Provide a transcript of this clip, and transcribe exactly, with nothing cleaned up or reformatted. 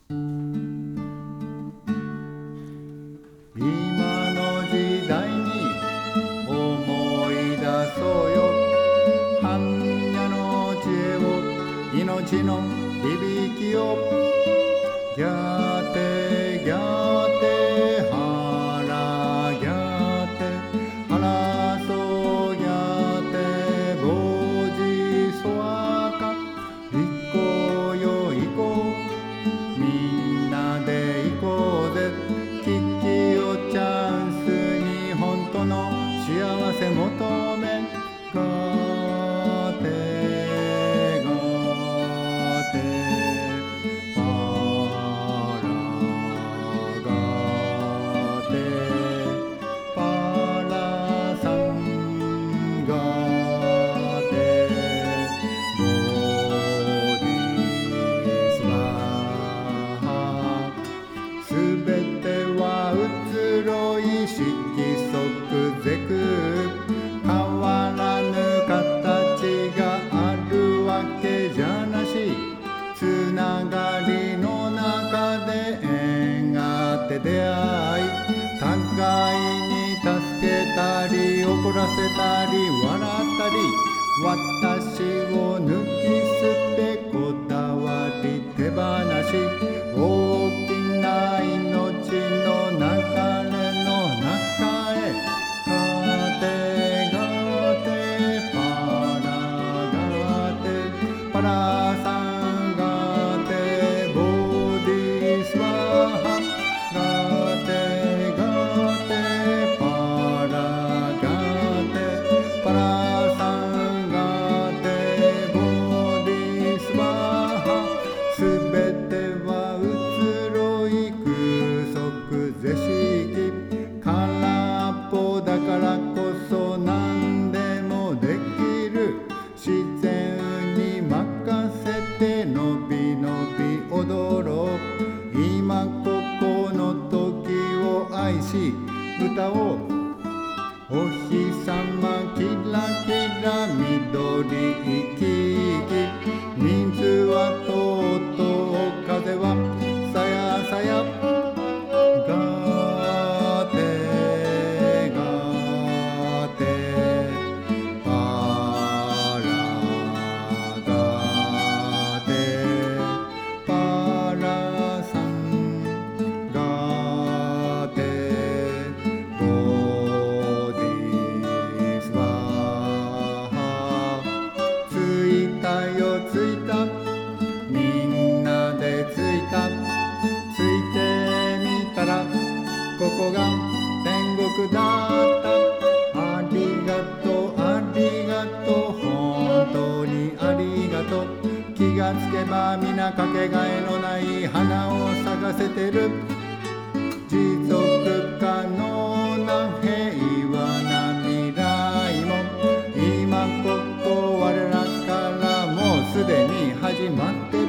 今の時代に思い出そうよ。般若の知恵を、命の響きを。ギャテギャテハラギャテハラソギャテボジソワカ。行こうよ行こう、みんなで行こうぜ。危機をチャンスに本当の幸せ求め。ガテガテパラガテパラサンガテボディスワハ。すべては移ろい色即是空。変わらぬ形があるわけじゃなし。つながりの中で縁があって出会い。互いに助けたり怒らせたり笑ったり。私を抜き捨てこだわり手放し。大きな命の流れの中へ。ガテガテパラガテパラサンガテボディスワハ。ガテガテパラガテパラサンガテボディスワハ。すべては移ろい空即是色。空っぽだからこそ何でもできる。自然に任せてのびのび踊ろう。今ここの時を愛し歌おう。お日様キラキラ緑生き生き。水はとうとう風はさやさや。ガテガテパラガテパラサンガテボディスワハ。ついたよついた、みんなでついた。ついてみたらここが天国だった。ありがとうありがとう本当にありがとう。気がつけば皆かけがえのない花を咲かせてる。持続可能な平和な未来も今ここ我らからもうすでに始まってる。